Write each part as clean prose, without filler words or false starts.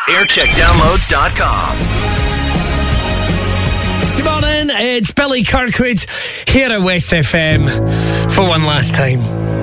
aircheckdownloads.com. Good morning, it's Billy Kirkwood here at West FM for one last time.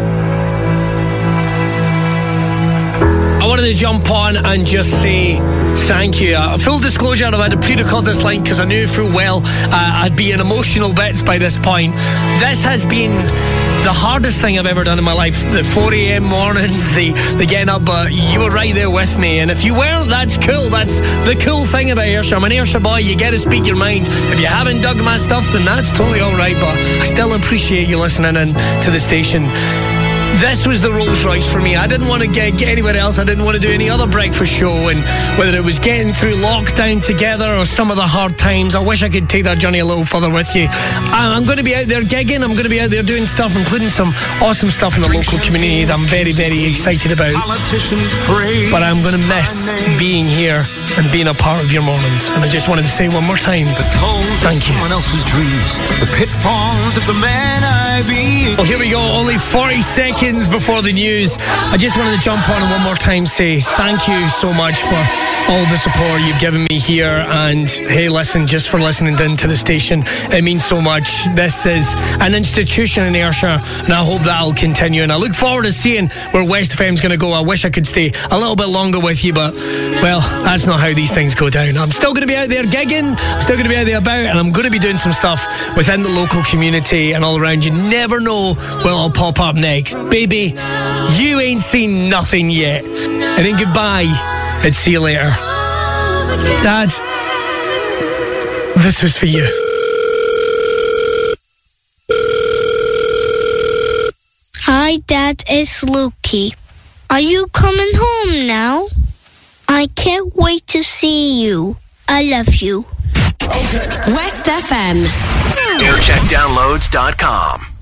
I wanted to jump on and just say thank you. Full disclosure, I had to pre-record this line because I knew full well I'd be in emotional bits by this point. This has been the hardest thing I've ever done in my life. The 4 a.m. mornings, the getting up, but you were right there with me. And if you weren't, that's cool. That's the cool thing about Ayrshire. I'm an Ayrshire boy. You get to speak your mind. If you haven't dug my stuff, then that's totally all right. But I still appreciate you listening in to the station. This was the Rolls Royce for me. I didn't want to get anywhere else. I didn't want to do any other breakfast show. And whether it was getting through lockdown together or some of the hard times, I wish I could take that journey a little further with you. I'm going to be out there gigging. I'm going to be out there doing stuff, including some awesome stuff in the local community that I'm very, very excited about. But I'm going to miss being here and being a part of your mornings. And I just wanted to say one more time, thank you. Else's dreams, the pitfalls of the man I be. Well, here we go. Only 40 seconds before the news. I just wanted to jump on and one more time say thank you so much for all the support you've given me here. And hey, listen, just for listening in to the station, it means so much. This is an institution in Ayrshire, and I hope that'll continue. And I look forward to seeing where West FM's going to go. I wish I could stay a little bit longer with you, but well, that's not how these things go down. I'm still going to be out there gigging. I'm still going to be out there about, and I'm going to be doing some stuff within the local community and all around. You never know what'll pop up next. Baby, you ain't seen nothing yet. And then goodbye and see you later. Dad, this was for you. Hi, Dad, it's Lukey. Are you coming home now? I can't wait to see you. I love you. West FM. aircheckdownloads.com.